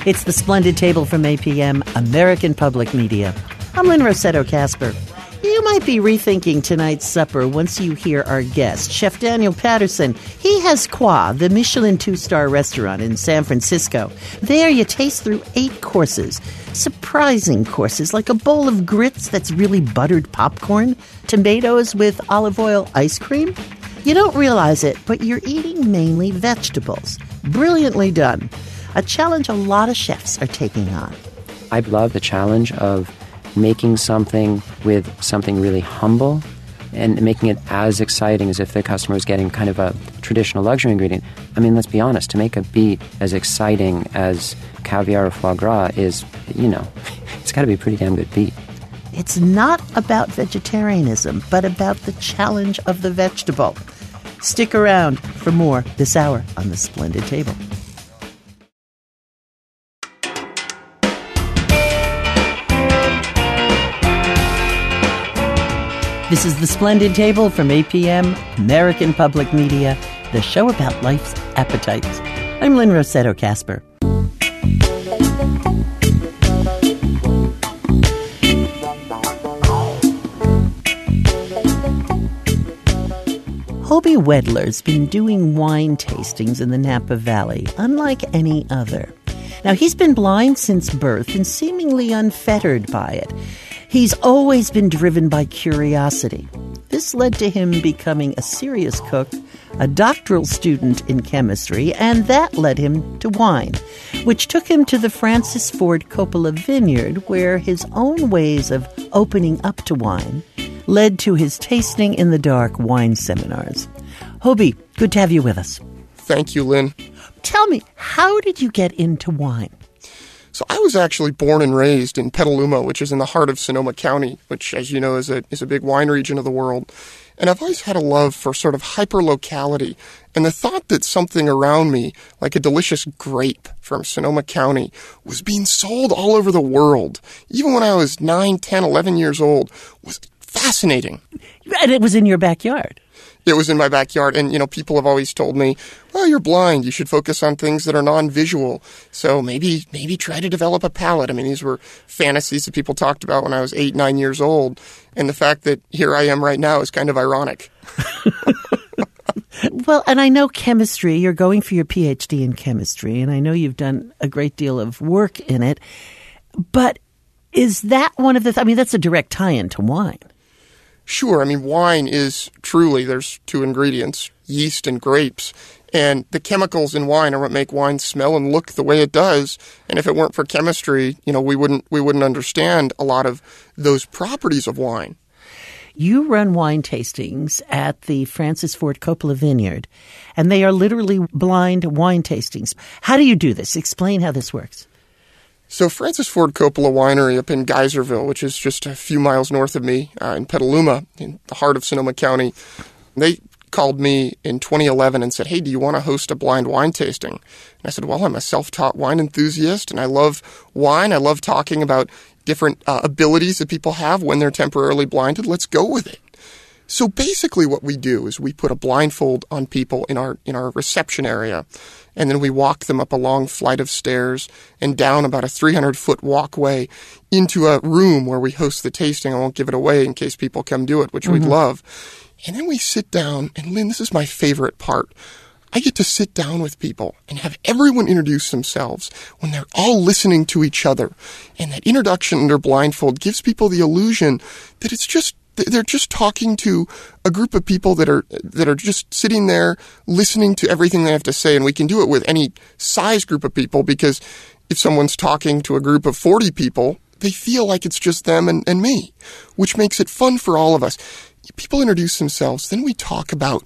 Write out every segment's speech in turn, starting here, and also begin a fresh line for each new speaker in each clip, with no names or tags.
It's the Splendid Table from APM, American Public Media. I'm Lynn Rossetto Kasper. You might be rethinking tonight's supper once you hear our guest, Chef Daniel Patterson. He has Croix, the Michelin 2-star restaurant in San Francisco. There you taste through 8 courses. Surprising courses like a bowl of grits that's really buttered popcorn, tomatoes with olive oil ice cream. You don't realize it, but you're eating mainly vegetables. Brilliantly done. A challenge a lot of chefs are taking on.
I love the challenge of making something with something really humble and making it as exciting as if the customer is getting kind of a traditional luxury ingredient. I mean, let's be honest, to make a beet as exciting as caviar or foie gras is, it's got to be a pretty damn good beet.
It's not about vegetarianism, but about the challenge of the vegetable. Stick around for more this hour on The Splendid Table. This is The Splendid Table from APM, American Public Media, the show about life's appetites. I'm Lynn Rossetto Kasper. Hobie Wedler's been doing wine tastings in the Napa Valley, unlike any other. Now, he's been blind since birth and seemingly unfettered by it. He's always been driven by curiosity. This led to him becoming a serious cook, a doctoral student in chemistry, and that led him to wine, which took him to the Francis Ford Coppola Vineyard, where his own ways of opening up to wine led to his Tasting in the Dark wine seminars. Hobie, good to have you with us.
Thank you, Lynn.
Tell me, how did you get into wine?
So I was actually born and raised in Petaluma, which is in the heart of Sonoma County, which, as you know, is a big wine region of the world. And I've always had a love for sort of hyper-locality and the thought that something around me, like a delicious grape from Sonoma County, was being sold all over the world, even when I was 9, 10, 11 years old, was fascinating.
And it was in your backyard.
It was in my backyard, and, people have always told me, well, you're blind, you should focus on things that are non-visual, so maybe try to develop a palate. I mean, these were fantasies that people talked about when I was 8, 9 years old, and the fact that here I am right now is kind of ironic.
Well, and I know chemistry, you're going for your PhD in chemistry, and I know you've done a great deal of work in it, but is that one of the, that's a direct tie-in to wine.
Sure. I mean, wine is truly, there's 2 ingredients, yeast and grapes. And the chemicals in wine are what make wine smell and look the way it does. And if it weren't for chemistry, we wouldn't understand a lot of those properties of wine.
You run wine tastings at the Francis Ford Coppola Vineyard, and they are literally blind wine tastings. How do you do this? Explain how this works.
So Francis Ford Coppola Winery up in Geyserville, which is just a few miles north of me, in Petaluma, in the heart of Sonoma County, they called me in 2011 and said, hey, do you want to host a blind wine tasting? And I said, well, I'm a self-taught wine enthusiast, and I love wine. I love talking about different abilities that people have when they're temporarily blinded. Let's go with it. So basically what we do is we put a blindfold on people in our reception area, and then we walk them up a long flight of stairs and down about a 300-foot walkway into a room where we host the tasting. I won't give it away in case people come do it, which we'd love. And then we sit down, and Lynn, this is my favorite part. I get to sit down with people and have everyone introduce themselves when they're all listening to each other. And that introduction under blindfold gives people the illusion that they're just talking to a group of people that are just sitting there listening to everything they have to say. And we can do it with any size group of people, because if someone's talking to a group of 40 people, they feel like it's just them and me, which makes it fun for all of us. People introduce themselves, then we talk about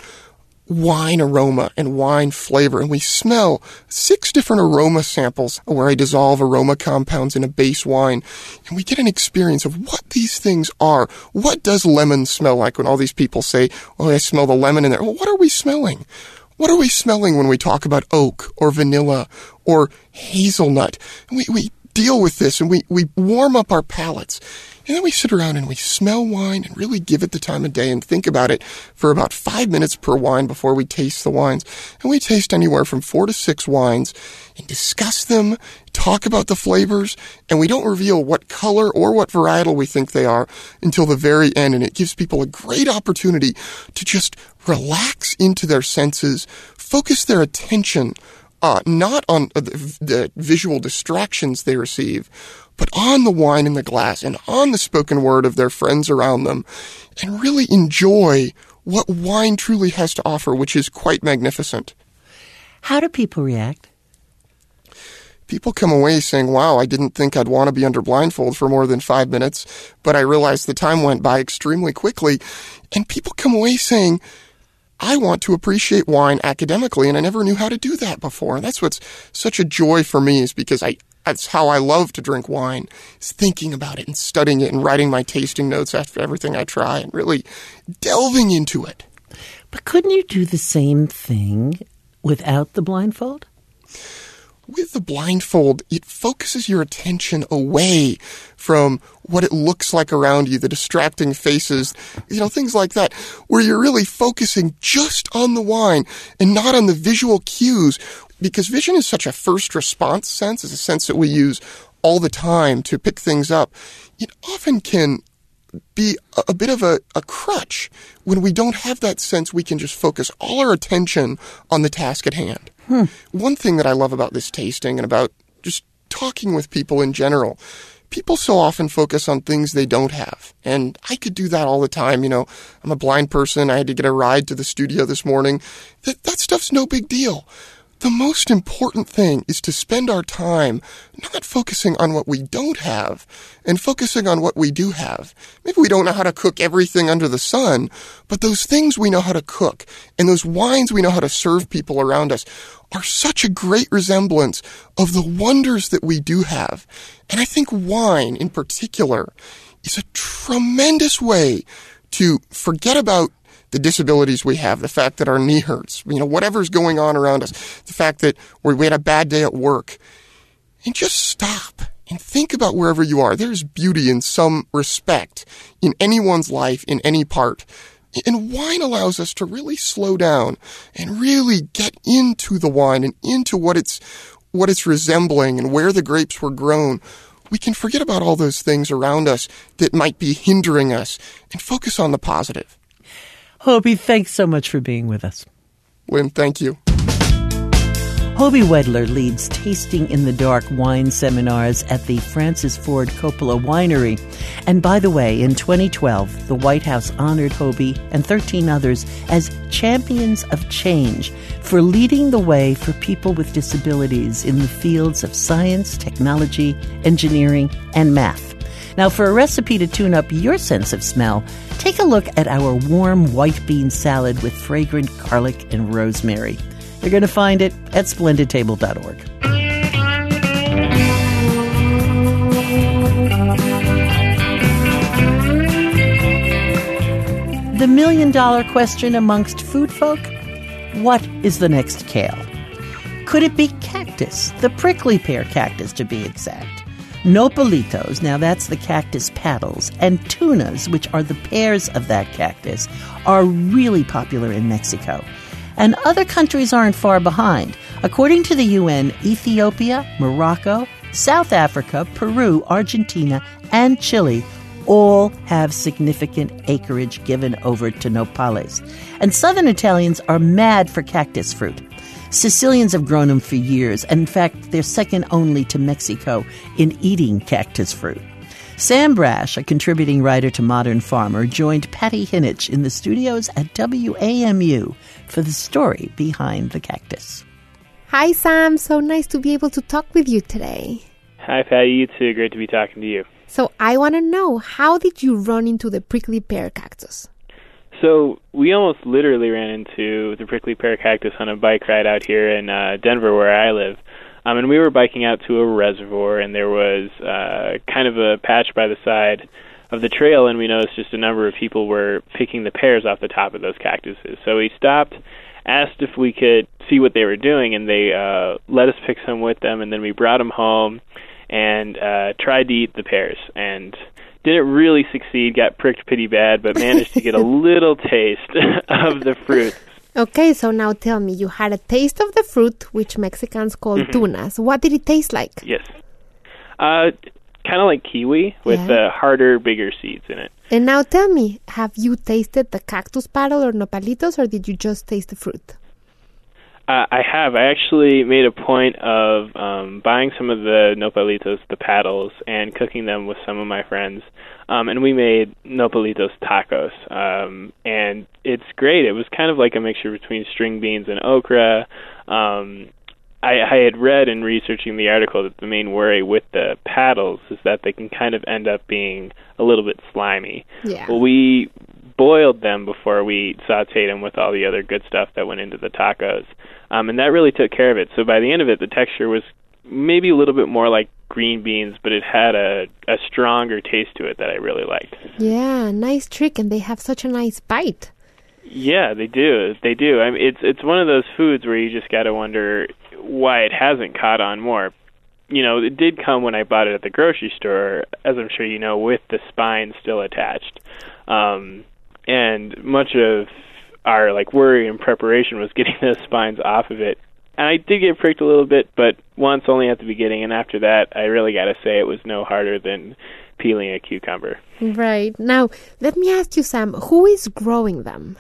wine aroma and wine flavor, and we smell 6 different aroma samples where I dissolve aroma compounds in a base wine, and we get an experience of what these things are. What does lemon smell like when all these people say, oh, I smell the lemon in there? Well, what are we smelling? What are we smelling when we talk about oak or vanilla or hazelnut? We deal with this, and we warm up our palates. And then we sit around and we smell wine and really give it the time of day and think about it for about 5 minutes per wine before we taste the wines. And we taste anywhere from 4 to 6 wines and discuss them, talk about the flavors, and we don't reveal what color or what varietal we think they are until the very end. And it gives people a great opportunity to just relax into their senses, focus their attention not on the visual distractions they receive, but on the wine in the glass and on the spoken word of their friends around them, and really enjoy what wine truly has to offer, which is quite magnificent.
How do people react?
People come away saying, wow, I didn't think I'd want to be under blindfold for more than 5 minutes, but I realized the time went by extremely quickly. And people come away saying, I want to appreciate wine academically, and I never knew how to do that before. And that's what's such a joy for me, is because that's how I love to drink wine, is thinking about it and studying it and writing my tasting notes after everything I try and really delving into it.
But couldn't you do the same thing without the blindfold?
With the blindfold, it focuses your attention away from what it looks like around you, the distracting faces, things like that, where you're really focusing just on the wine and not on the visual cues, because vision is such a first response sense. It's a sense that we use all the time to pick things up. It often can be a bit of a crutch. When we don't have that sense, we can just focus all our attention on the task at hand. One thing that I love about this tasting and about just talking with people in general, people so often focus on things they don't have. And I could do that all the time. I'm a blind person. I had to get a ride to the studio this morning. That stuff's no big deal. The most important thing is to spend our time not focusing on what we don't have and focusing on what we do have. Maybe we don't know how to cook everything under the sun, but those things we know how to cook and those wines we know how to serve people around us are such a great resemblance of the wonders that we do have. And I think wine in particular is a tremendous way to forget about the disabilities we have, the fact that our knee hurts, whatever's going on around us, the fact that we had a bad day at work, and just stop and think about wherever you are. There's beauty in some respect in anyone's life, in any part. And wine allows us to really slow down and really get into the wine and into what it's resembling and where the grapes were grown. We can forget about all those things around us that might be hindering us and focus on the positive.
Hobie, thanks so much for being with us.
Lynn, thank you.
Hobie Wedler leads Tasting in the Dark wine seminars at the Francis Ford Coppola Winery. And by the way, in 2012, the White House honored Hobie and 13 others as champions of change for leading the way for people with disabilities in the fields of science, technology, engineering, and math. Now, for a recipe to tune up your sense of smell, take a look at our warm white bean salad with fragrant garlic and rosemary. You're going to find it at splendidtable.org. The million-dollar question amongst food folk? What is the next kale? Could it be cactus, the prickly pear cactus to be exact? Nopalitos, now that's the cactus paddles, and tunas, which are the pears of that cactus, are really popular in Mexico. And other countries aren't far behind. According to the UN, Ethiopia, Morocco, South Africa, Peru, Argentina, and Chile all have significant acreage given over to nopales. And southern Italians are mad for cactus fruit. Sicilians have grown them for years, and in fact, they're second only to Mexico in eating cactus fruit. Sam Brash, a contributing writer to Modern Farmer, joined Patty Hinich in the studios at WAMU for the story behind the cactus.
Hi, Sam. So nice to be able to talk with you today.
Hi, Patty. You too. Great to be talking to you.
So I want to know, how did you run into the prickly pear cactus?
So we almost literally ran into the prickly pear cactus on a bike ride out here in Denver, where I live. And we were biking out to a reservoir, and there was kind of a patch by the side of the trail, and we noticed just a number of people were picking the pears off the top of those cactuses. So we stopped, asked if we could see what they were doing, and they let us pick some with them, and then we brought them home. and tried to eat the pears, and didn't really succeed, got pricked pretty bad, but managed to get a little taste of the fruit.
Okay, so now tell me, you had a taste of the fruit, which Mexicans call tunas. What did it taste like?
Yes. Kind of like kiwi with harder, bigger seeds in it.
And now tell me, have you tasted the cactus paddle or nopalitos, or did you just taste the fruit?
I have. I actually made a point of buying some of the nopalitos, the paddles, and cooking them with some of my friends. And we made nopalitos tacos. And it's great. It was kind of like a mixture between string beans and okra. I had read in researching the article that the main worry with the paddles is that they can kind of end up being a little bit slimy.
Yeah.
Well, we boiled them before we sauteed them with all the other good stuff that went into the tacos. And that really took care of it. So by the end of it, the texture was maybe a little bit more like green beans, but it had a stronger taste to it that I really liked.
Yeah, nice trick, and they have such a nice bite.
Yeah, they do. They do. I mean, it's one of those foods where you just got to wonder why it hasn't caught on more. You know, it did come when I bought it at the grocery store, as I'm sure you know, with the spine still attached. And much of our worry and preparation was getting those spines off of it. And I did get pricked a little bit, but once only at the beginning, and after that, I really got to say it was no harder than peeling a cucumber.
Right. Now, let me ask you, Sam, who is growing them?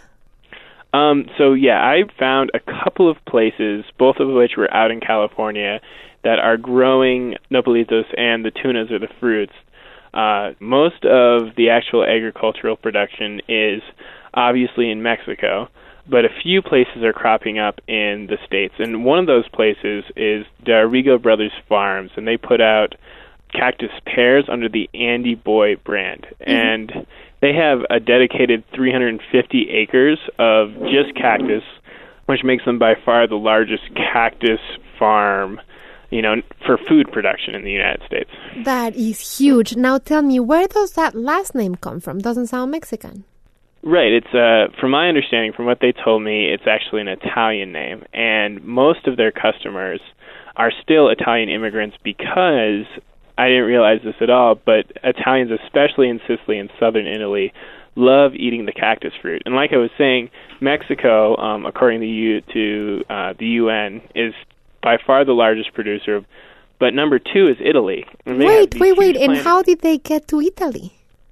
I found a couple of places, both of which were out in California, that are growing nopalitos and the tunas or the fruits. Most of the actual agricultural production is obviously in Mexico, but a few places are cropping up in the States. And one of those places is the Arrigo Brothers Farms, and they put out cactus pears under the Andy Boy brand. And they have a dedicated 350 acres of just cactus, which makes them by far the largest cactus farm, for food production in the United States.
That is huge. Now tell me, where does that last name come from? Doesn't sound Mexican.
Right. It's from my understanding, from what they told me, it's actually an Italian name, and most of their customers are still Italian immigrants because I didn't realize this at all, but Italians, especially in Sicily and southern Italy, love eating the cactus fruit. And like I was saying, Mexico, according to the UN, is by far the largest producer, but number 2 is Italy.
Wait, and how did they get to Italy?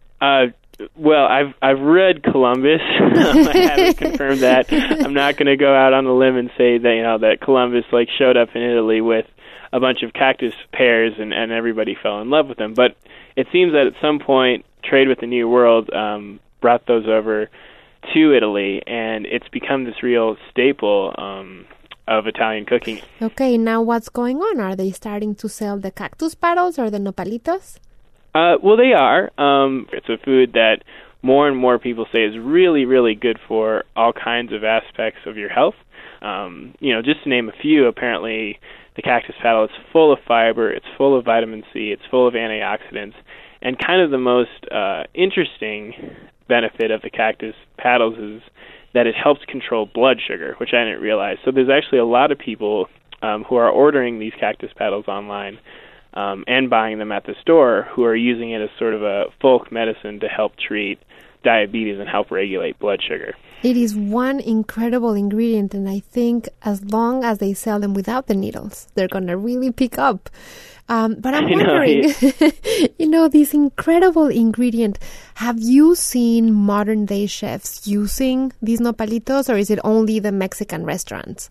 Well, I've read Columbus. I haven't confirmed that. I'm not going to go out on the limb and say that that Columbus showed up in Italy with a bunch of cactus pears and everybody fell in love with them. But it seems that at some point, trade with the New World brought those over to Italy, and it's become this real staple of Italian cooking.
Okay, now what's going on? Are they starting to sell the cactus paddles or the nopalitos?
Well, they are. It's a food that more and more people say is really, really good for all kinds of aspects of your health. Just to name a few, apparently the cactus paddle is full of fiber, it's full of vitamin C, it's full of antioxidants, and kind of the most interesting benefit of the cactus paddles is that it helps control blood sugar, which I didn't realize. So there's actually a lot of people who are ordering these cactus paddles online and buying them at the store who are using it as sort of a folk medicine to help treat diabetes and help regulate blood sugar.
It is one incredible ingredient, and I think as long as they sell them without the needles, they're going to really pick up. But I'm wondering, this incredible ingredient, have you seen modern-day chefs using these nopalitos, or is it only the Mexican restaurants?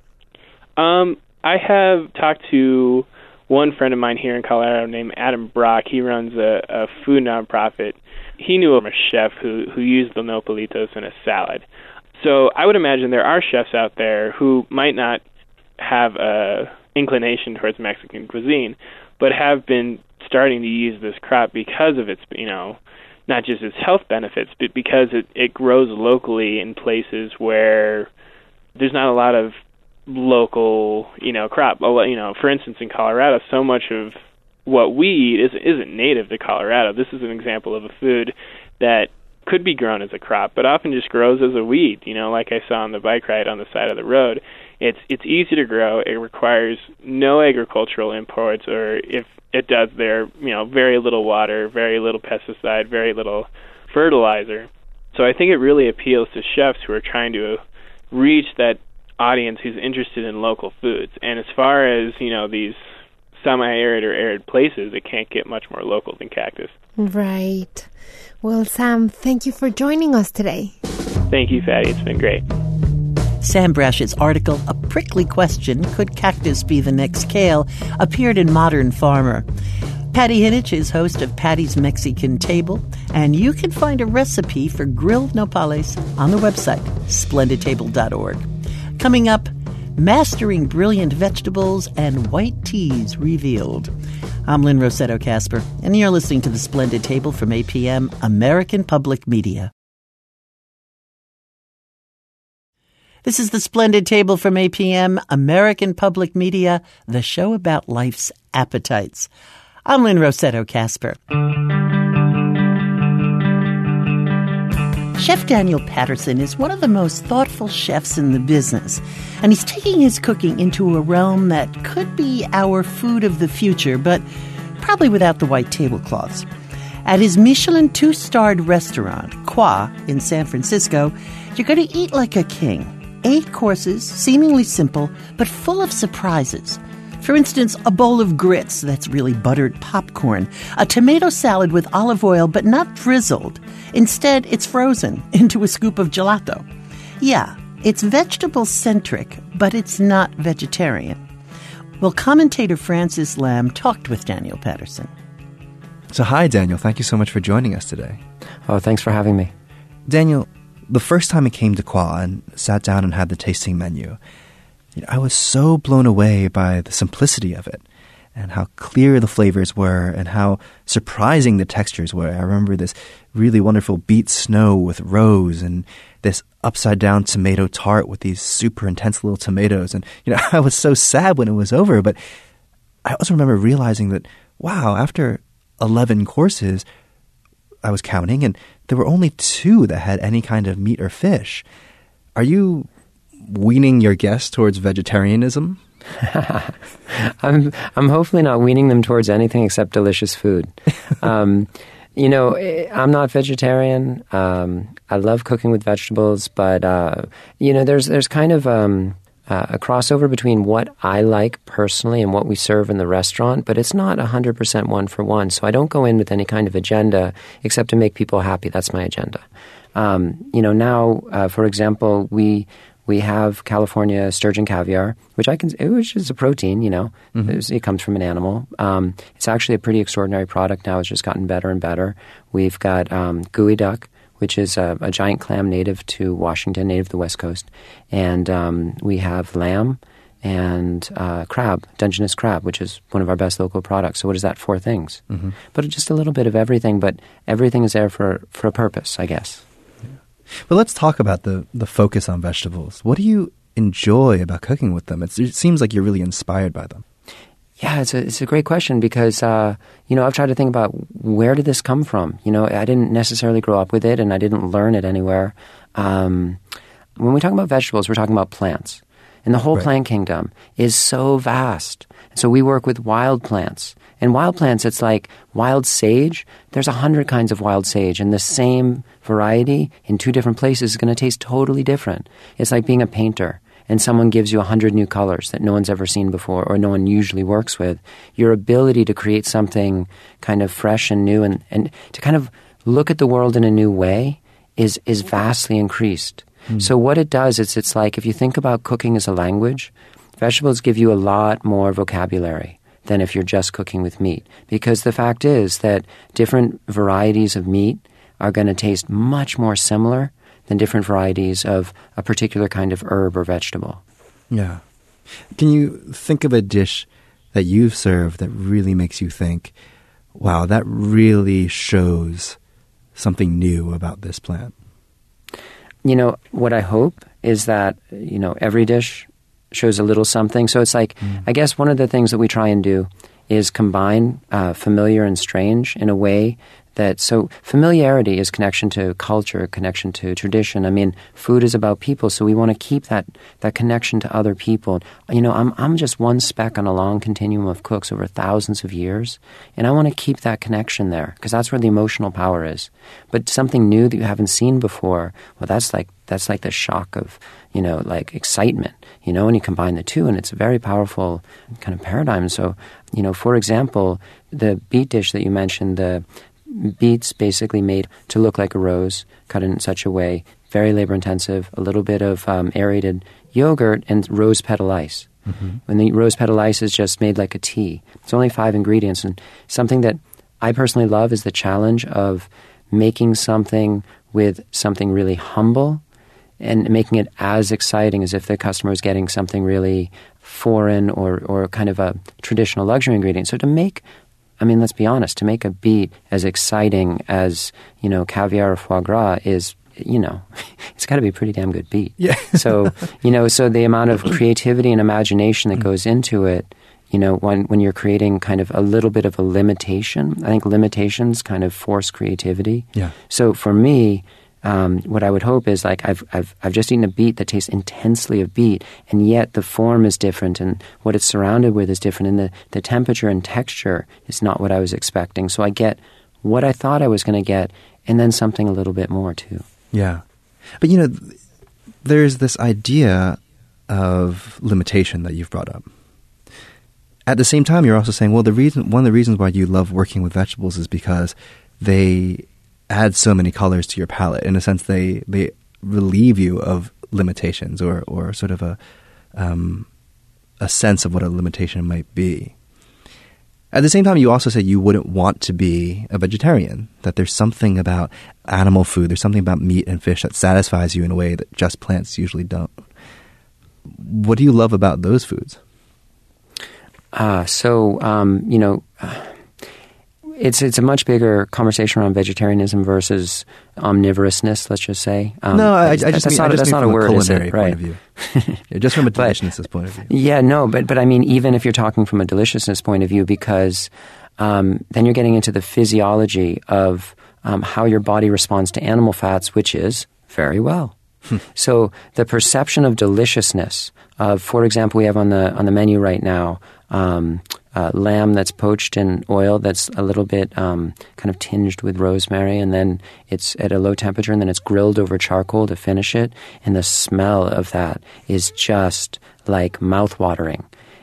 I have talked to one friend of mine here in Colorado named Adam Brock. He runs a food nonprofit. He knew of a chef who used the nopalitos in a salad. So I would imagine there are chefs out there who might not have a inclination towards Mexican cuisine, but have been starting to use this crop because of its, not just its health benefits, but because it grows locally in places where there's not a lot of local, crop. For instance, in Colorado, so much of what we eat isn't native to Colorado. This is an example of a food that could be grown as a crop, but often just grows as a weed, like I saw on the bike ride on the side of the road. It's easy to grow. It requires no agricultural imports, or if it does, there very little water, very little pesticide, very little fertilizer. So I think it really appeals to chefs who are trying to reach that audience who's interested in local foods. And as far as these semi-arid or arid places, it can't get much more local than cactus.
Right. Well, Sam, thank you for joining us today.
Thank you, Fatty. It's been great.
Sam Brash's article, A Prickly Question, Could Cactus Be the Next Kale?, appeared in Modern Farmer. Patty Hinich is host of Patty's Mexican Table, and you can find a recipe for grilled nopales on the website, splendidtable.org. Coming up, Mastering Brilliant Vegetables and White Teas Revealed. I'm Lynn Rossetto Kasper, and you're listening to The Splendid Table from APM, American Public Media. This is The Splendid Table from APM, American Public Media, the show about life's appetites. I'm Lynn Rossetto Kasper. Chef Daniel Patterson is one of the most thoughtful chefs in the business, and he's taking his cooking into a realm that could be our food of the future, but probably without the white tablecloths. At his Michelin 2-starred restaurant, Croix, in San Francisco, you're going to eat like a king. 8 courses, seemingly simple, but full of surprises. For instance, a bowl of grits that's really buttered popcorn, a tomato salad with olive oil but not drizzled. Instead, it's frozen into a scoop of gelato. Yeah, it's vegetable-centric, but it's not vegetarian. Well, commentator Francis Lam talked with Daniel Patterson.
So hi, Daniel. Thank you so much for joining us today.
Oh, thanks for having me.
Daniel, the first time I came to Croix and sat down and had the tasting menu, I was so blown away by the simplicity of it and how clear the flavors were and how surprising the textures were. I remember this really wonderful beet snow with rose and this upside-down tomato tart with these super intense little tomatoes. And, I was so sad when it was over, but I also remember realizing that, wow, after 11 courses, I was counting, and there were only 2 that had any kind of meat or fish. Are you weaning your guests towards vegetarianism?
I'm hopefully not weaning them towards anything except delicious food. I'm not vegetarian. I love cooking with vegetables, but there's kind of a crossover between what I like personally and what we serve in the restaurant, but it's not 100% one for one. So I don't go in with any kind of agenda except to make people happy. That's my agenda. Now, for example, we have California sturgeon caviar, which is a protein, Mm-hmm. It comes from an animal. It's actually a pretty extraordinary product now. It's just gotten better and better. We've got gooey duck, which is a giant clam native to Washington, native to the West Coast. And we have lamb and crab, Dungeness crab, which is one of our best local products. So what is that? 4 things. Mm-hmm. But just a little bit of everything, but everything is there for a purpose, I guess.
Well, let's talk about the focus on vegetables. What do you enjoy about cooking with them? It seems like you're really inspired by them.
Yeah, it's a great question because, I've tried to think about where did this come from? I didn't necessarily grow up with it and I didn't learn it anywhere. When we talk about vegetables, we're talking about plants. And the whole plant kingdom is so vast. So we work with wild plants. And wild plants, it's like wild sage. There's 100 kinds of wild sage, and the same variety in 2 different places is going to taste totally different. It's like being a painter, and someone gives you 100 new colors that no one's ever seen before or no one usually works with. Your ability to create something kind of fresh and new and to kind of look at the world in a new way is vastly increased. So what it does is it's like if you think about cooking as a language, vegetables give you a lot more vocabulary than if you're just cooking with meat. Because the fact is that different varieties of meat are going to taste much more similar than different varieties of a particular kind of herb or vegetable.
Yeah. Can you think of a dish that you've served that really makes you think, wow, that really shows something new about this plant?
What I hope is that, every dish shows a little something. So it's like, I guess one of the things that we try and do is combine familiar and strange in a way So familiarity is connection to culture, connection to tradition. I mean, food is about people, so we want to keep that connection to other people. I'm just one speck on a long continuum of cooks over thousands of years, and I want to keep that connection there because that's where the emotional power is. But something new that you haven't seen before, well, that's like the shock of, like excitement, and you combine the two, and it's a very powerful kind of paradigm. So, for example, the beet dish that you mentioned, the beets basically made to look like a rose, cut in such a way, very labor-intensive, a little bit of aerated yogurt and rose petal ice. Mm-hmm. And the rose petal ice is just made like a tea. It's only 5 ingredients. And something that I personally love is the challenge of making something with something really humble and making it as exciting as if the customer is getting something really foreign or kind of a traditional luxury ingredient. So let's be honest, to make a beet as exciting as, caviar or foie gras is, it's got to be a pretty damn good beet.
Yeah.
So the amount of creativity and imagination that goes into it, when you're creating kind of a little bit of a limitation, I think limitations kind of force creativity.
Yeah.
So for me, what I would hope is like I've just eaten a beet that tastes intensely of beet, and yet the form is different, and what it's surrounded with is different, and the temperature and texture is not what I was expecting. So I get what I thought I was going to get, and then something a little bit more too.
Yeah, but there's this idea of limitation that you've brought up. At the same time, you're also saying, well, one of the reasons why you love working with vegetables is because they add so many colors to your palate. In a sense, they relieve you of limitations or sort of a sense of what a limitation might be. At the same time, you also say you wouldn't want to be a vegetarian, that there's something about animal food, there's something about meat and fish that satisfies you in a way that just plants usually don't. What do you love about those foods?
It's a much bigger conversation around vegetarianism versus omnivorousness, let's just say.
That's not a word, is it?
Right.
Point of view. Yeah, just from a deliciousness point of view.
Yeah, no, but I mean, even if you're talking from a deliciousness point of view, because then you're getting into the physiology of how your body responds to animal fats, which is very well. So the perception of deliciousness of, for example, we have on the menu right now, lamb that's poached in oil that's a little bit kind of tinged with rosemary, and then it's at a low temperature, and then it's grilled over charcoal to finish it, and the smell of that is just like mouth-watering.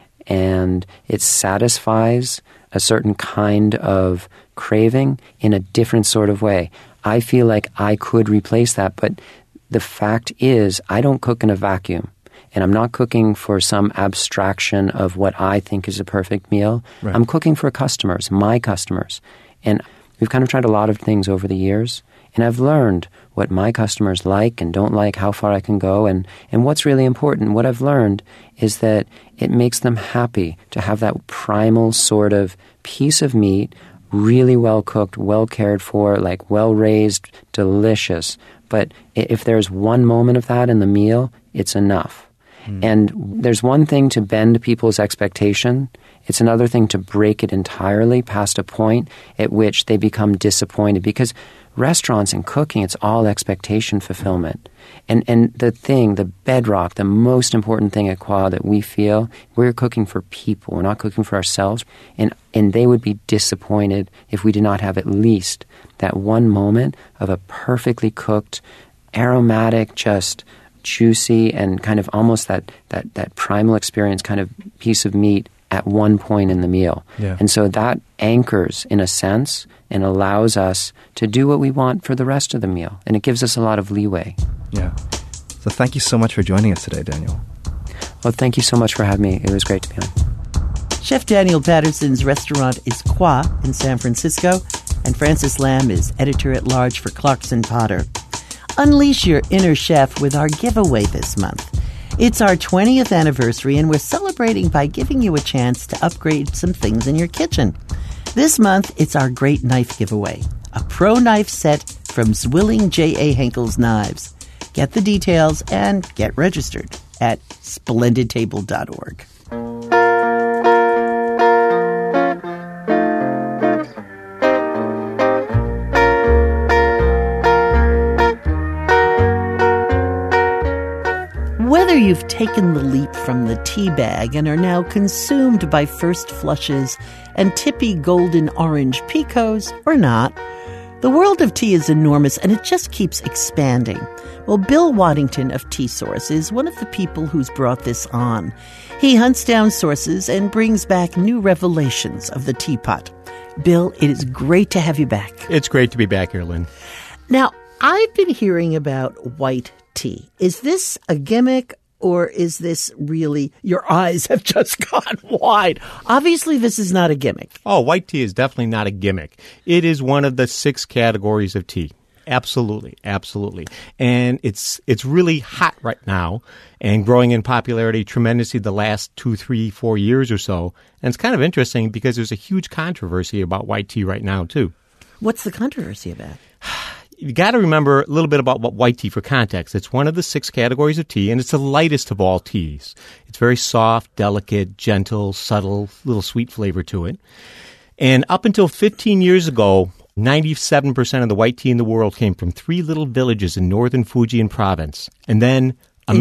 And it satisfies a certain kind of craving in a different sort of way. I feel like I could replace that, but the fact is I don't cook in a vacuum. And I'm not cooking for some abstraction of what I think is a perfect meal. Right. I'm cooking for customers, my customers. And we've kind of tried a lot of things over the years. And I've learned what my customers like and don't like, how far I can go. And what's really important, what I've learned is that it makes them happy to have that primal sort of piece of meat, really well cooked, well cared for, like well raised, delicious. But if there's one moment of that in the meal, it's enough. And there's one thing to bend people's expectation. It's another thing to break it entirely past a point at which they become disappointed. Because restaurants and cooking, it's all expectation fulfillment. And the bedrock, the most important thing at Kwa that we feel, we're cooking for people. We're not cooking for ourselves. And they would be disappointed if we did not have at least that one moment of a perfectly cooked, aromatic, just juicy and kind of almost that primal experience kind of piece of meat at one point in the meal. Yeah. And so that anchors, in a sense, and allows us to do what we want for the rest of the meal. And it gives us a lot of leeway.
Yeah. So thank you so much for joining us today, Daniel.
Well, thank you so much for having me. It was great to be on.
Chef Daniel Patterson's restaurant is Kwa in San Francisco, and Francis Lam is editor-at-large for Clarkson Potter. Unleash your inner chef with our giveaway this month. It's our 20th anniversary, and we're celebrating by giving you a chance to upgrade some things in your kitchen. This month, it's our great knife giveaway, a pro knife set from Zwilling J.A. Henkel's Knives. Get the details and get registered at splendidtable.org. you've taken the leap from the tea bag and are now consumed by first flushes and tippy golden orange picos or not. The world of tea is enormous, and it just keeps expanding. Well, Bill Waddington of Tea Source is one of the people who's brought this on. He hunts down sources and brings back new revelations of the teapot. Bill, it is great to have you back.
It's great to be back here, Lynn.
Now, I've been hearing about white tea. Is this a gimmick, or is this really, your eyes have just gone wide? Obviously, this is not a gimmick.
Oh, white tea is definitely not a gimmick. It is one of the 6 categories of tea. Absolutely, absolutely. And it's really hot right now and growing in popularity tremendously the last 2, 3, 4 years or so. And it's kind of interesting because there's a huge controversy about white tea right now, too.
What's the controversy about?
You got to remember a little bit about what white tea for context. It's one of the 6 categories of tea, and it's the lightest of all teas. It's very soft, delicate, gentle, subtle, little sweet flavor to it. And up until 15 years ago, 97% of the white tea in the world came from 3 little villages in northern Fujian province. And then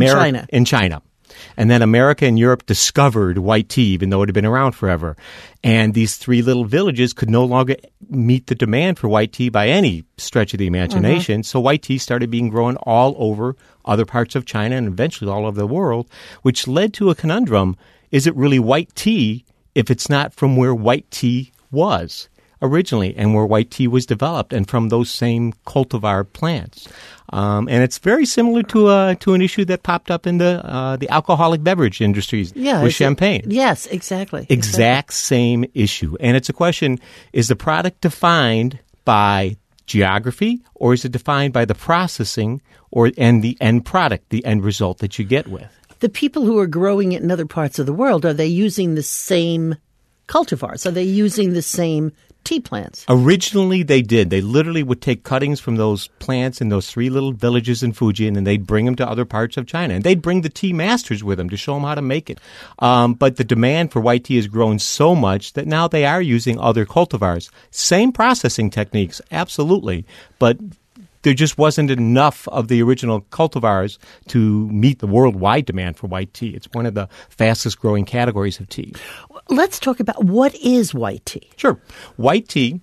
in China. And then America and Europe discovered white tea, even though it had been around forever. And these 3 little villages could no longer meet the demand for white tea by any stretch of the imagination. Mm-hmm. So white tea started being grown all over other parts of China and eventually all over the world, which led to a conundrum. Is it really white tea if it's not from where white tea was originally and where white tea was developed and from those same cultivar plants? And it's very similar to an issue that popped up in the alcoholic beverage industries with champagne.
Yes, exactly.
Exact same issue. And it's a question, is the product defined by geography or is it defined by the processing and the end product, the end result that you get with?
The people who are growing it in other parts of the world, are they using the same cultivars? Are they using the same tea plants?
Originally, they did. They literally would take cuttings from those plants in those 3 little villages in Fuji, and then they'd bring them to other parts of China. And they'd bring the tea masters with them to show them how to make it. But the demand for white tea has grown so much that now they are using other cultivars. Same processing techniques, absolutely, but there just wasn't enough of the original cultivars to meet the worldwide demand for white tea. It's one of the fastest growing categories of tea.
Let's talk about what is white tea.
Sure. White tea,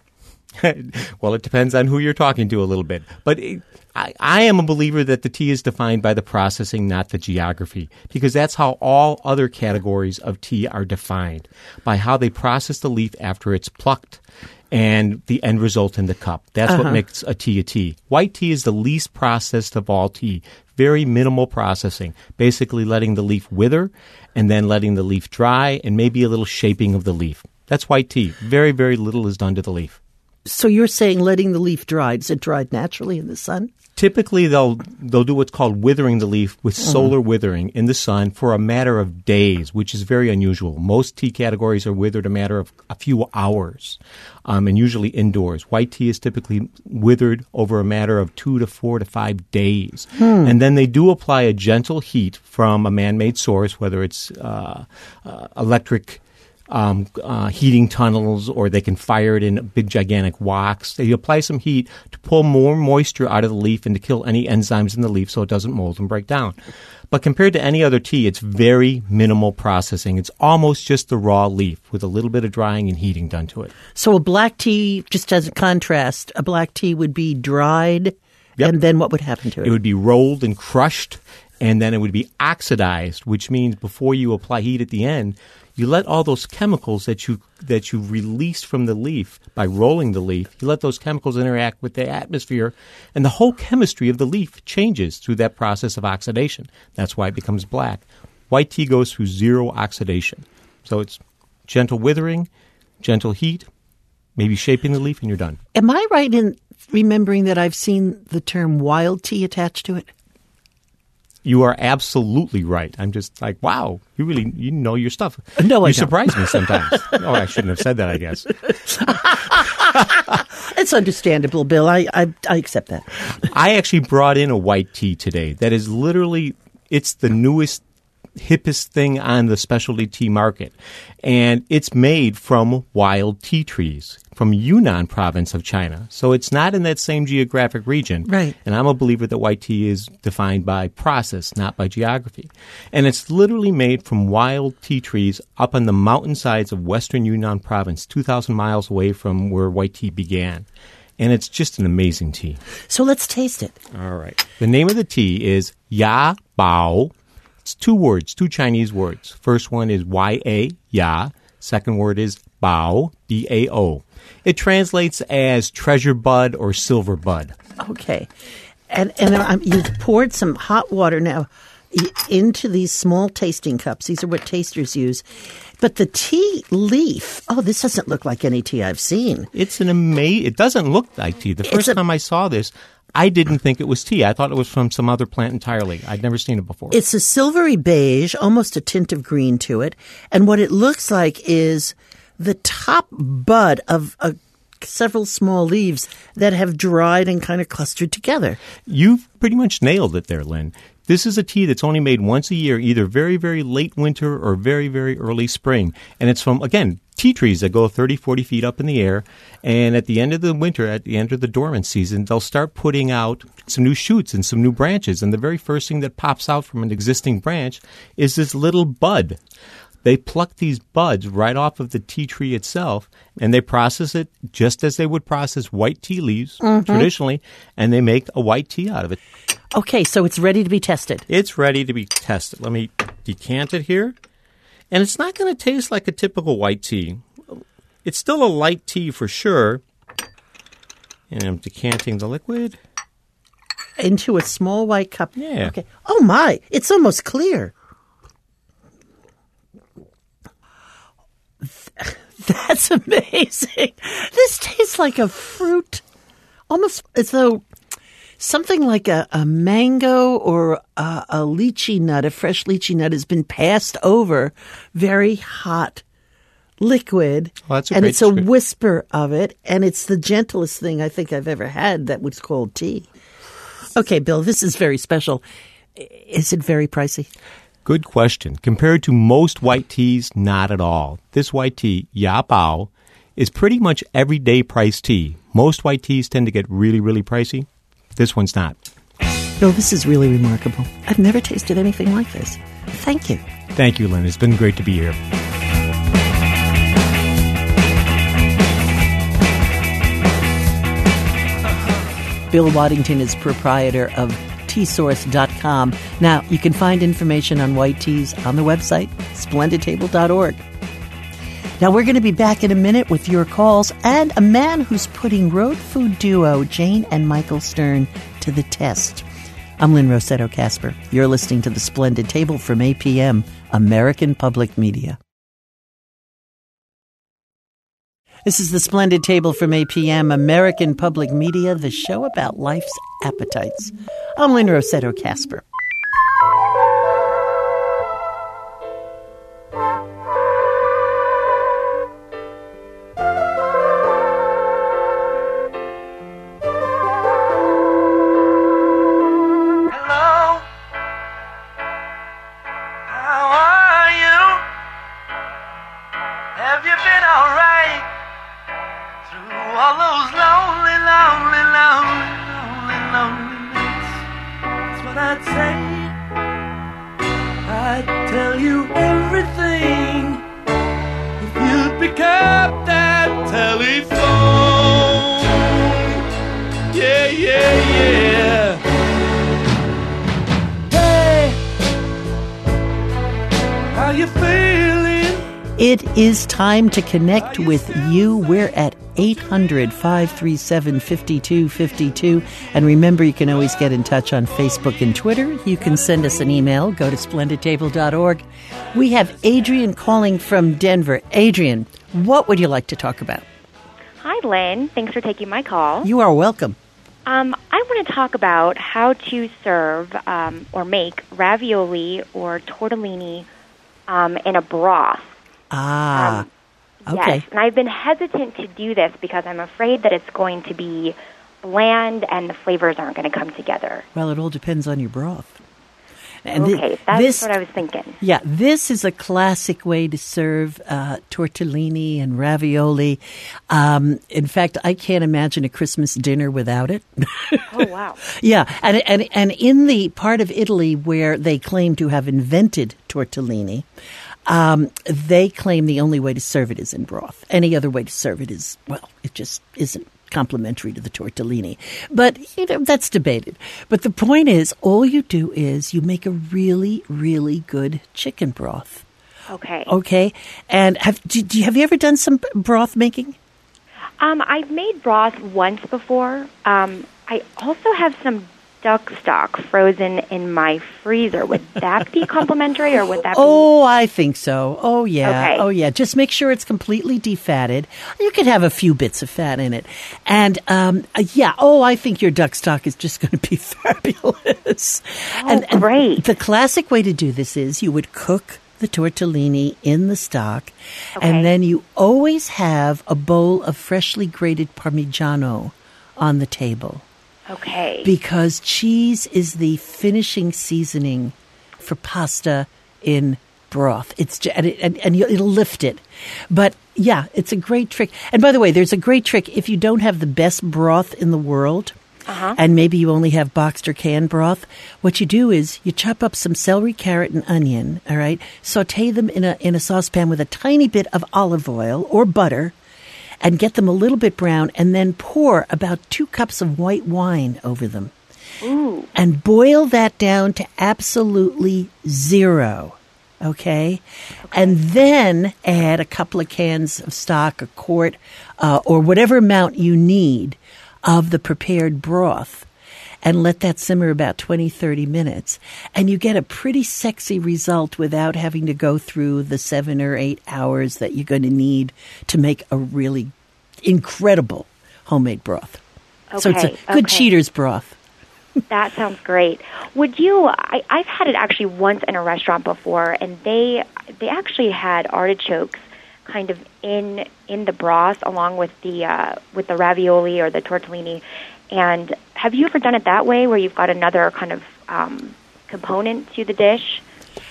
well, it depends on who you're talking to a little bit. But I am a believer that the tea is defined by the processing, not the geography, because that's how all other categories of tea are defined, by how they process the leaf after it's plucked and the end result in the cup. That's what makes a tea a tea. White tea is the least processed of all tea. Very minimal processing, basically letting the leaf wither and then letting the leaf dry and maybe a little shaping of the leaf. That's white tea. Very, very little is done to the leaf.
So you're saying letting the leaf dry. Is it dried naturally in the sun?
Typically, they'll do what's called withering the leaf with solar withering in the sun for a matter of days, which is very unusual. Most tea categories are withered a matter of a few hours, and usually indoors. White tea is typically withered over a matter of 2 to 4 to 5 days. And then they do apply a gentle heat from a man-made source, whether it's electric heating tunnels, or they can fire it in big gigantic woks. They apply some heat to pull more moisture out of the leaf and to kill any enzymes in the leaf so it doesn't mold and break down. But compared to any other tea, it's very minimal processing. It's almost just the raw leaf with a little bit of drying and heating done to it.
So a black tea, just as a contrast, a black tea would be dried, and then what would happen to it?
It would be rolled and crushed, and then it would be oxidized, which means before you apply heat at the end, you let all those chemicals that you released from the leaf by rolling the leaf, you let those chemicals interact with the atmosphere, and the whole chemistry of the leaf changes through that process of oxidation. That's why it becomes black. White tea goes through 0 oxidation. So it's gentle withering, gentle heat, maybe shaping the leaf, and you're done.
Am I right in remembering that I've seen the term wild tea attached to it?
You are absolutely right. I'm just like, wow, you know your stuff.
No,
you surprise me sometimes. Oh, I shouldn't have said that, I guess.
It's understandable, Bill. I accept that.
I actually brought in a white tea today that is literally, it's the newest hippest thing on the specialty tea market. And it's made from wild tea trees from Yunnan province of China. So it's not in that same geographic region.
Right.
And I'm a believer that white tea is defined by process, not by geography. And it's literally made from wild tea trees up on the mountainsides of western Yunnan province, 2,000 miles away from where white tea began. And it's just an amazing tea.
So let's taste it.
All right. The name of the tea is Ya Bao. It's two words, two Chinese words. First one is Y-A, Ya. Second word is Bao, B-A-O. It translates as treasure bud or silver bud.
Okay. And you've poured some hot water now into these small tasting cups. These are what tasters use. But the tea leaf, this doesn't look like any tea I've seen.
It's it doesn't look like tea. The first time I saw this, I didn't think it was tea. I thought it was from some other plant entirely. I'd never seen it before.
It's a silvery beige, almost a tint of green to it. And what it looks like is the top bud of several small leaves that have dried and kind of clustered together.
You've pretty much nailed it there, Lynn. This is a tea that's only made once a year, either very, very late winter or very, very early spring. And it's from, again, tea trees that go 30, 40 feet up in the air. And at the end of the winter, at the end of the dormant season, they'll start putting out some new shoots and some new branches. And the very first thing that pops out from an existing branch is this little bud. They pluck these buds right off of the tea tree itself, and they process it just as they would process white tea leaves traditionally, and they make a white tea out of it.
Okay, so it's ready to be tested.
It's ready to be tested. Let me decant it here. And it's not going to taste like a typical white tea. It's still a light tea for sure. And I'm decanting the liquid.
Into a small white cup.
Yeah.
Okay. Oh, my. It's almost clear. That's amazing. This tastes like a fruit, almost as though something like a mango or a lychee nut, a fresh lychee nut, has been passed over very hot liquid.
Well, that's a
and
great
it's a
description.
whisper of it, and it's the gentlest thing I think I've ever had that was called tea. Okay, Bill, this is very special. Is it very pricey?
Good question. Compared to most white teas, not at all. This white tea, Ya Bao, is pretty much everyday price tea. Most white teas tend to get really, really pricey. This one's not.
Bill, this is really remarkable. I've never tasted anything like this. Thank you.
Thank you, Lynn. It's been great to be here.
Bill Waddington is proprietor of teasource.com. Now, you can find information on white teas on the website, splendidtable.org. Now, we're going to be back in a minute with your calls and a man who's putting road food duo Jane and Michael Stern to the test. I'm Lynn Rossetto Kasper. You're listening to The Splendid Table from APM, American Public Media. This is The Splendid Table from APM, American Public Media, the show about life's appetites. I'm Lynn Rossetto Kasper.
Hello, how are you? Have you been alright? Through all those lonely nights, that's what I'd say. I'd tell you everything if you'd pick up that telephone. Yeah, yeah, yeah. Hey, how you feeling?
It is time to connect with you. We're at 800-537-5252. And remember, you can always get in touch on Facebook and Twitter. You can send us an email. Go to splendidtable.org. We have Adrian calling from Denver. Adrian, what would you like to talk about?
Hi, Lynn. Thanks for taking my call.
You are welcome.
I want to talk about how to serve or make ravioli or tortellini in a broth.
Okay.
Yes, and I've been hesitant to do this because I'm afraid that it's going to be bland and the flavors aren't going to come together.
Well, it all depends on your broth. And
okay, that's what I was thinking.
Yeah, this is a classic way to serve tortellini and ravioli. In fact, I can't imagine a Christmas dinner without it.
Oh, wow.
Yeah, and in the part of Italy where they claim to have invented tortellini, they claim the only way to serve it is in broth. Any other way to serve it is, well, it just isn't complementary to the tortellini. But, that's debated. But the point is, all you do is you make a really, really good chicken broth.
Okay.
Okay? And have you ever done some broth making?
I've made broth once before. I also have some duck stock frozen in my freezer. Would that be complimentary, or would that be...
Oh, I think so. Oh, yeah.
Okay.
Oh, yeah. Just make sure it's completely defatted. You could have a few bits of fat in it. And, I think your duck stock is just going to be fabulous.
Oh, great.
And the classic way to do this is you would cook the tortellini in the stock, and then you always have a bowl of freshly grated Parmigiano on the table.
Okay.
Because cheese is the finishing seasoning for pasta in broth. It'll lift it. But yeah, it's a great trick. And by the way, there's a great trick if you don't have the best broth in the world, and maybe you only have boxed or canned broth. What you do is you chop up some celery, carrot, and onion. All right, saute them in a saucepan with a tiny bit of olive oil or butter, and get them a little bit brown, and then pour about 2 cups of white wine over them.
Ooh.
And boil that down to absolutely 0, okay? And then add a couple of cans of stock, a quart, or whatever amount you need of the prepared broth, and let that simmer about 20, 30 minutes. And you get a pretty sexy result without having to go through the 7 or 8 hours that you're going to need to make a really incredible homemade broth.
Okay,
So it's a good cheater's broth.
That sounds great. Would you? I've had it actually once in a restaurant before, and they actually had artichokes kind of in the broth along with the ravioli or the tortellini. And have you ever done it that way, where you've got another kind of component to the dish?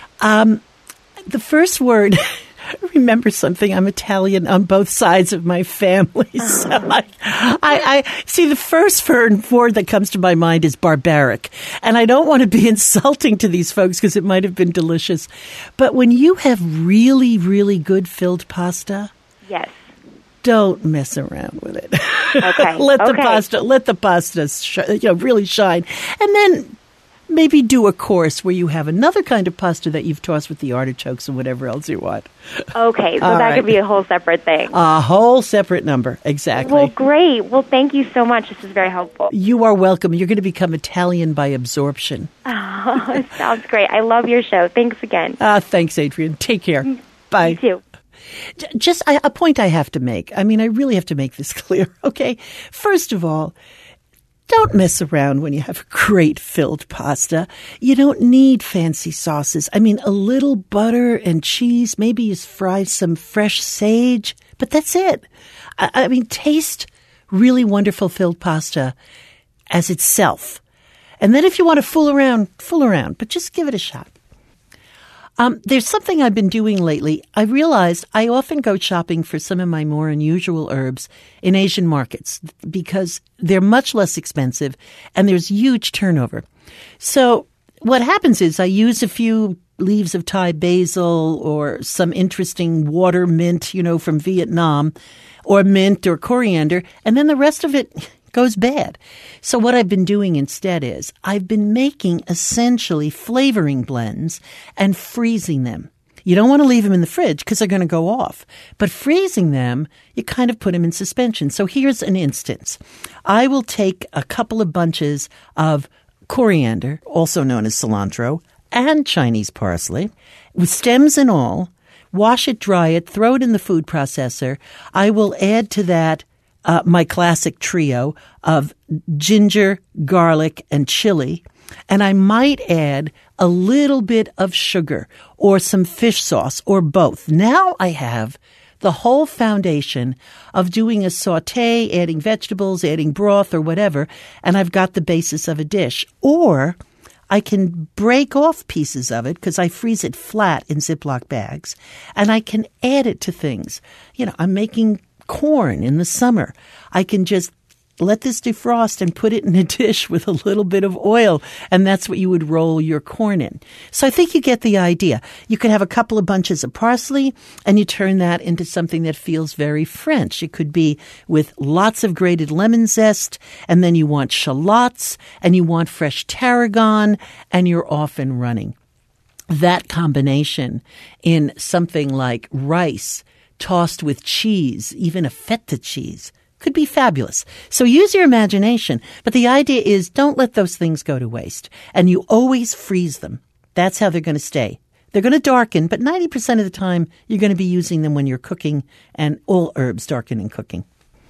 The first word. Remember something, I'm Italian on both sides of my family. So I see the first word that comes to my mind is barbaric. And I don't want to be insulting to these folks because it might have been delicious. But when you have really, really good filled pasta,
yes,
don't mess around with it.
Okay.
let the pasta really shine. And then maybe do a course where you have another kind of pasta that you've tossed with the artichokes and whatever else you want.
Okay, so that could be a whole separate thing.
A whole separate number, exactly.
Well, great. Well, thank you so much. This is very helpful.
You are welcome. You're going to become Italian by absorption.
Oh, sounds great. I love your show. Thanks again.
Thanks, Adrienne. Take care. Bye.
You too.
Just a point I have to make. I mean, I really have to make this clear, okay? First of all, don't mess around when you have great filled pasta. You don't need fancy sauces. I mean, a little butter and cheese. Maybe you fry some fresh sage, but that's it. I mean, taste really wonderful filled pasta as itself. And then if you want to fool around, but just give it a shot. There's something I've been doing lately. I realized I often go shopping for some of my more unusual herbs in Asian markets because they're much less expensive and there's huge turnover. So what happens is I use a few leaves of Thai basil or some interesting water mint, from Vietnam, or mint or coriander, and then the rest of it goes bad. So what I've been doing instead is I've been making essentially flavoring blends and freezing them. You don't want to leave them in the fridge because they're going to go off. But freezing them, you kind of put them in suspension. So here's an instance. I will take a couple of bunches of coriander, also known as cilantro, and Chinese parsley, with stems and all, wash it, dry it, throw it in the food processor. I will add to that my classic trio of ginger, garlic, and chili. And I might add a little bit of sugar or some fish sauce or both. Now I have the whole foundation of doing a saute, adding vegetables, adding broth or whatever, and I've got the basis of a dish. Or I can break off pieces of it because I freeze it flat in Ziploc bags, and I can add it to things. I'm making corn in the summer. I can just let this defrost and put it in a dish with a little bit of oil, and that's what you would roll your corn in. So I think you get the idea. You could have a couple of bunches of parsley, and you turn that into something that feels very French. It could be with lots of grated lemon zest, and then you want shallots, and you want fresh tarragon, and you're off and running. That combination in something like rice tossed with cheese, even a feta cheese, could be fabulous. So use your imagination. But the idea is don't let those things go to waste. And you always freeze them. That's how they're going to stay. They're going to darken, but 90% of the time you're going to be using them when you're cooking, and all herbs darken in cooking.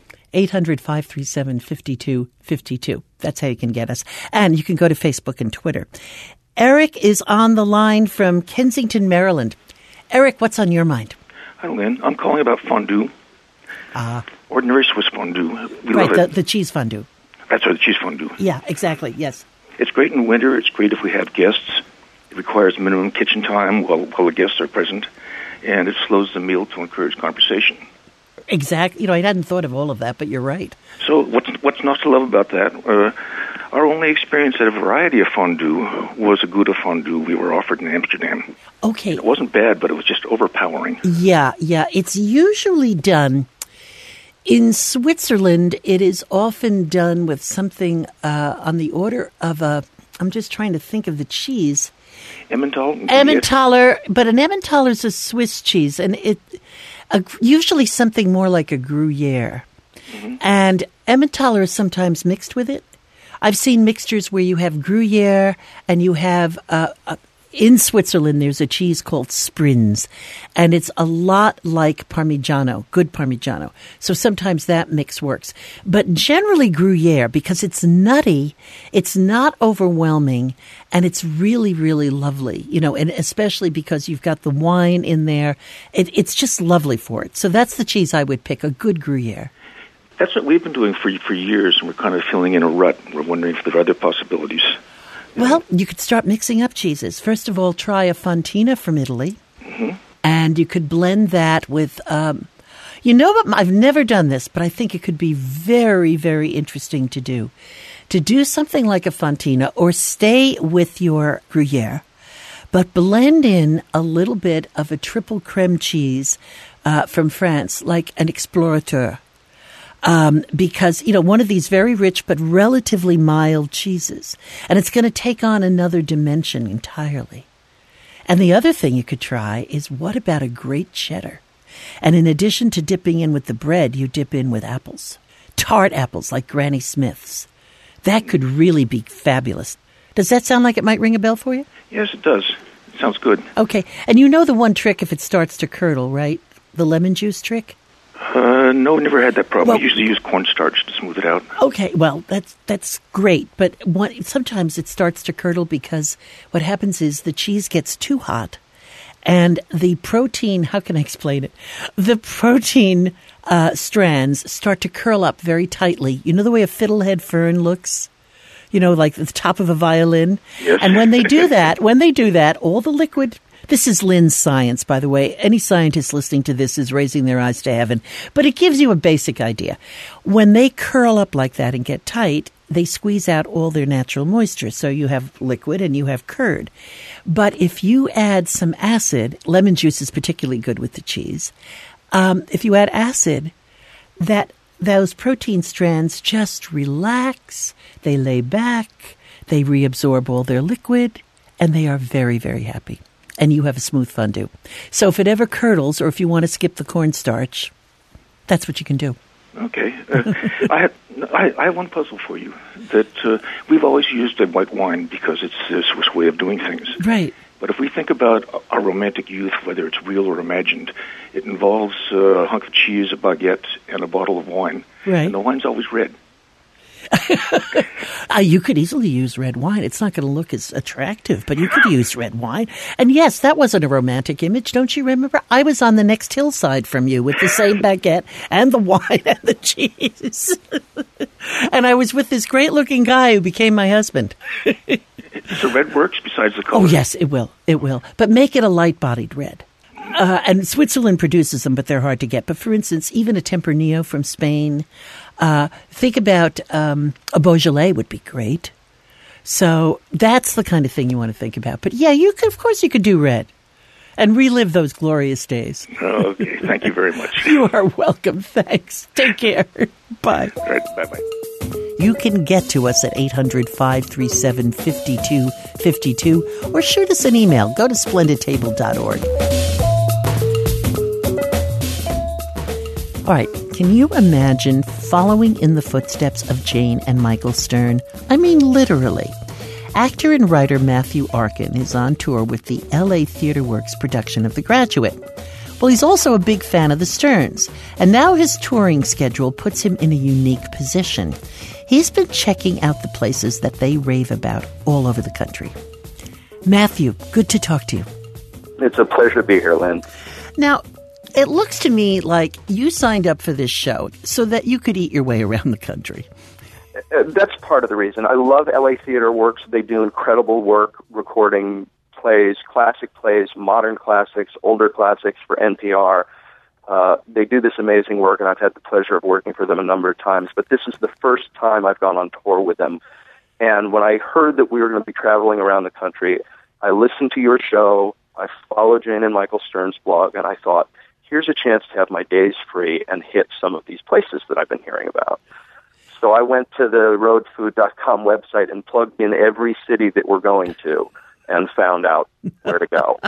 800-537-5252. That's how you can get us. And you can go to Facebook and Twitter. Eric is on the line from Kensington, Maryland. Eric, what's on your mind?
Hi, Lynn. I'm calling about fondue. Ordinary Swiss fondue. We love it.
The cheese fondue.
That's right, the cheese fondue.
Yeah, exactly, yes.
It's great in winter. It's great if we have guests. It requires minimum kitchen time while the guests are present, and it slows the meal to encourage conversation.
Exactly. I hadn't thought of all of that, but you're right.
So what's not to love about that? Our only experience at a variety of fondue was a Gouda fondue we were offered in Amsterdam.
Okay.
It wasn't bad, but it was just overpowering.
Yeah. It's usually done in Switzerland. It is often done with something on the order of I'm just trying to think of the cheese. Emmentaler, but an Emmentaler is a Swiss cheese, and usually something more like a Gruyere. Mm-hmm. And Emmentaler is sometimes mixed with it. I've seen mixtures where you have Gruyere and you have in Switzerland, there's a cheese called Sprinz, and it's a lot like Parmigiano, good Parmigiano. So sometimes that mix works. But generally Gruyere, because it's nutty, it's not overwhelming, and it's really, really lovely, and especially because you've got the wine in there. It's just lovely for it. So that's the cheese I would pick, a good Gruyere.
That's what we've been doing for years, and we're kind of filling in a rut. We're wondering if there are other possibilities.
Well, you could start mixing up cheeses. First of all, try a Fontina from Italy, mm-hmm. and you could blend that with, I've never done this, but I think it could be very, very interesting to do. To do something like a Fontina, or stay with your Gruyere, but blend in a little bit of a triple creme cheese from France, like an Explorateur. Because, one of these very rich but relatively mild cheeses. And it's going to take on another dimension entirely. And the other thing you could try is, what about a great cheddar? And in addition to dipping in with the bread, you dip in with apples. Tart apples like Granny Smith's. That could really be fabulous. Does that sound like it might ring a bell for you?
Yes, it does. It sounds good.
Okay. And you know the one trick if it starts to curdle, right? The lemon juice trick?
No, never had that problem. We usually use cornstarch to smooth it out.
Okay, well, that's great. But sometimes it starts to curdle because what happens is the cheese gets too hot, and the protein, how can I explain it? The protein strands start to curl up very tightly. You know the way a fiddlehead fern looks? Like the top of a violin?
Yes.
And when they do that, all the liquid... This is Lynn's science, by the way. Any scientist listening to this is raising their eyes to heaven. But it gives you a basic idea. When they curl up like that and get tight, they squeeze out all their natural moisture. So you have liquid and you have curd. But if you add some acid, lemon juice is particularly good with the cheese. If you add acid, those protein strands just relax. They lay back. They reabsorb all their liquid. And they are very, very happy. And you have a smooth fondue. So if it ever curdles, or if you want to skip the cornstarch, that's what you can do.
Okay. I have one puzzle for you. That we've always used a white wine because it's the Swiss way of doing things.
Right.
But if we think about our romantic youth, whether it's real or imagined, it involves a hunk of cheese, a baguette, and a bottle of wine.
Right.
And the wine's always red.
You could easily use red wine. It's not going to look as attractive, but you could use red wine. And yes, that wasn't a romantic image. Don't you remember? I was on the next hillside from you with the same baguette and the wine and the cheese. And I was with this great-looking guy who became my husband.
So red works besides the color?
Oh, yes, it will. It will. But make it a light-bodied red. And Switzerland produces them, but they're hard to get. But for instance, even a Tempranillo from Spain, think about a Beaujolais would be great. So that's the kind of thing you want to think about. But yeah, of course you could do red and relive those glorious days.
Oh, okay. Thank you very much.
You are welcome. Thanks. Take care. Bye.
All right. Bye-bye.
You can get to us at 800-537-5252 or shoot us an email. Go to splendidtable.org. All right, can you imagine following in the footsteps of Jane and Michael Stern? I mean, literally. Actor and writer Matthew Arkin is on tour with the LA Theatre Works production of The Graduate. Well, he's also a big fan of the Sterns, and now his touring schedule puts him in a unique position. He's been checking out the places that they rave about all over the country. Matthew, good to talk to you.
It's a pleasure to be here, Lynn.
Now, it looks to me like you signed up for this show so that you could eat your way around the country.
That's part of the reason. I love LA Theatre Works. They do incredible work recording plays, classic plays, modern classics, older classics for NPR. They do this amazing work, and I've had the pleasure of working for them a number of times. But this is the first time I've gone on tour with them. And when I heard that we were going to be traveling around the country, I listened to your show, I followed Jane and Michael Stern's blog, and I thought, here's a chance to have my days free and hit some of these places that I've been hearing about. So I went to the roadfood.com website and plugged in every city that we're going to and found out where to go.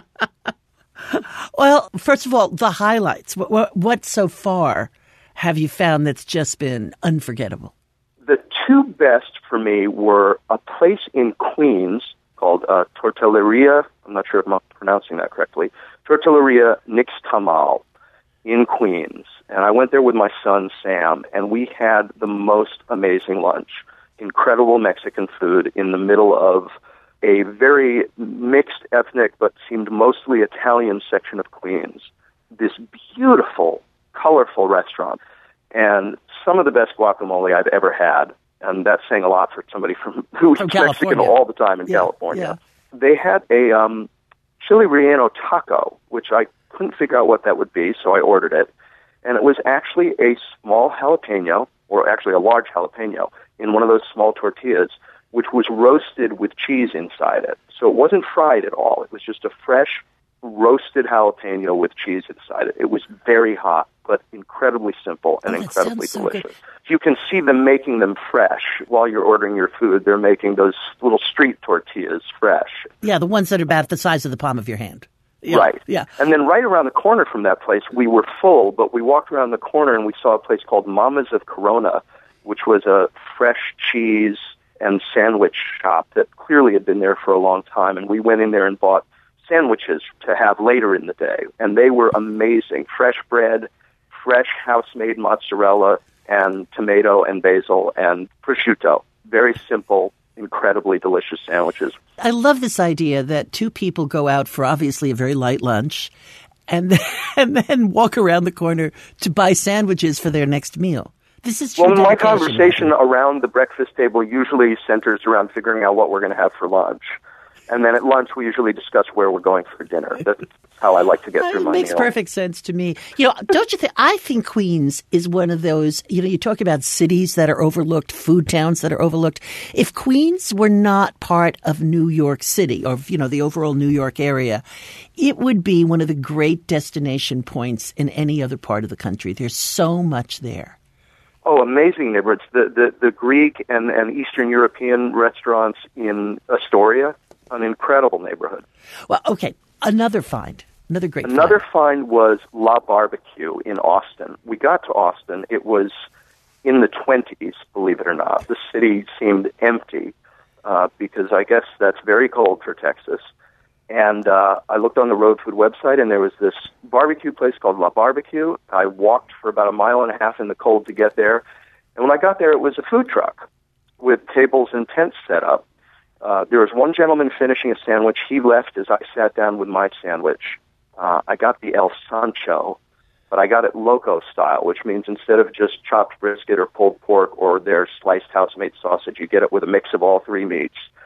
Well, first of all, the highlights. What so far have you found that's just been unforgettable?
The two best for me were a place in Queens called Tortilleria. I'm not sure if I'm pronouncing that correctly. Tortilleria Nixtamal in Queens. And I went there with my son, Sam, and we had the most amazing lunch. Incredible Mexican food in the middle of a very mixed ethnic but seemed mostly Italian section of Queens. This beautiful, colorful restaurant. And some of the best guacamole I've ever had. And that's saying a lot for somebody who eats Mexican all the time in California. Yeah. They had a chili relleno taco, which I couldn't figure out what that would be, so I ordered it. And it was actually a small jalapeno, or actually a large jalapeno, in one of those small tortillas, which was roasted with cheese inside it. So it wasn't fried at all. It was just a fresh, roasted jalapeno with cheese inside it. It was very hot, but incredibly simple and incredibly delicious. You can see them making them fresh while you're ordering your food. They're making those little street tortillas fresh.
Yeah, the ones that are about the size of the palm of your hand. Yeah,
right.
Yeah.
And then right around the corner from that place, we were full, but we walked around the corner and we saw a place called Mama's of Corona, which was a fresh cheese and sandwich shop that clearly had been there for a long time. And we went in there and bought sandwiches to have later in the day. And they were amazing. Fresh bread, fresh house-made mozzarella, and tomato and basil and prosciutto. Very simple, incredibly delicious sandwiches.
I love this idea that two people go out for obviously a very light lunch and then walk around the corner to buy sandwiches for their next meal. This is
well, my conversation around the breakfast table usually centers around figuring out what we're going to have for lunch. And then at lunch, we usually discuss where we're going for dinner. That's how I like to get through my meal.
It makes perfect sense to me. You know, don't you think? I think Queens is one of those, you know, you talk about cities that are overlooked, food towns that are overlooked. If Queens were not part of New York City or, you know, the overall New York area, it would be one of the great destination points in any other part of the country. There's so much there.
Oh, amazing neighborhoods. The Greek and Eastern European restaurants in Astoria. An incredible neighborhood.
Well, okay. Another find.
Another find was La Barbecue in Austin. We got to Austin. It was in the 20s, believe it or not. The city seemed empty because I guess that's very cold for Texas. And I looked on the Road Food website, and there was this barbecue place called La Barbecue. I walked for about a mile and a half in the cold to get there. And when I got there, it was a food truck with tables and tents set up. There was one gentleman finishing a sandwich. He left as I sat down with my sandwich. I got the El Sancho, but I got it loco style, which means instead of just chopped brisket or pulled pork or their sliced house-made sausage, you get it with a mix of all three meats.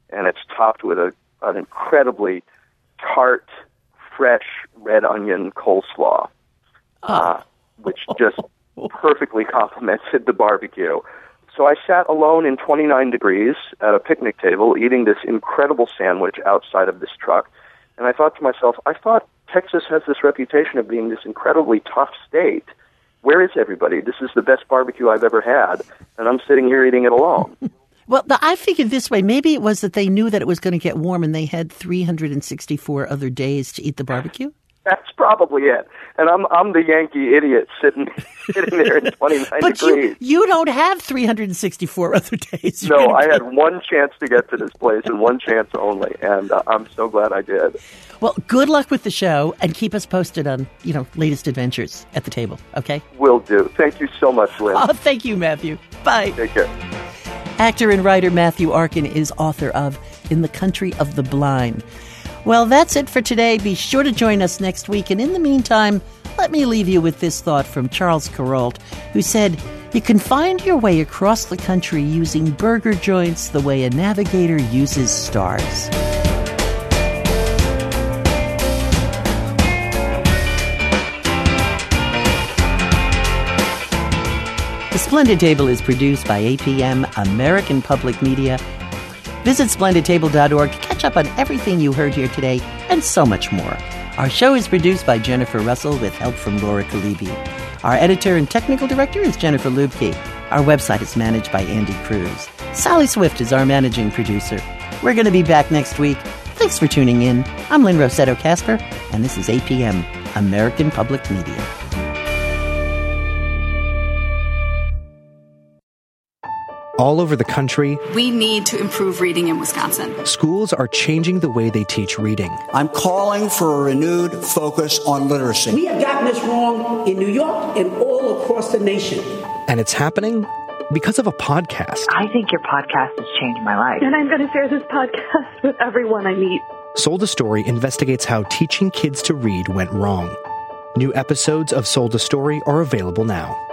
and it's topped with an incredibly tart, fresh red onion coleslaw, which just perfectly complemented the barbecue. So I sat alone in 29 degrees at a picnic table eating this incredible sandwich outside of this truck. And I thought to myself, I thought Texas has this reputation of being this incredibly tough state. Where is everybody? This is the best barbecue I've ever had, and I'm sitting here eating it alone.
Well, I figured this way. Maybe it was that they knew that it was going to get warm and they had 364 other days to eat the barbecue?
That's probably it. And I'm the Yankee idiot sitting there in 29
but
degrees.
You don't have 364 other days.
No, I had one chance to get to this place and one chance only, and I'm so glad I did.
Well, good luck with the show, and keep us posted on, latest adventures at the table, okay?
Will do. Thank you so much, Lynn.
Oh, thank you, Matthew. Bye.
Take care.
Actor and writer Matthew Arkin is author of In the Country of the Blind. Well, that's it for today. Be sure to join us next week. And in the meantime, let me leave you with this thought from Charles Kuralt, who said, "You can find your way across the country using burger joints the way a navigator uses stars." The Splendid Table is produced by APM, American Public Media. Visit SplendidTable.org to catch up on everything you heard here today and so much more. Our show is produced by Jennifer Russell with help from Laura Kalibi. Our editor and technical director is Jennifer Lubke. Our website is managed by Andy Cruz. Sally Swift is our managing producer. We're going to be back next week. Thanks for tuning in. I'm Lynn Rossetto Kasper, and this is APM, American Public Media.
All over the country,
we need to improve reading in Wisconsin.
Schools are changing the way they teach reading.
I'm calling for a renewed focus on literacy.
We have gotten this wrong in New York and all across the nation.
And it's happening because of a podcast.
I think your podcast has changed my life.
And I'm going to share this podcast with everyone I meet.
Sold a Story investigates how teaching kids to read went wrong. New episodes of Sold a Story are available now.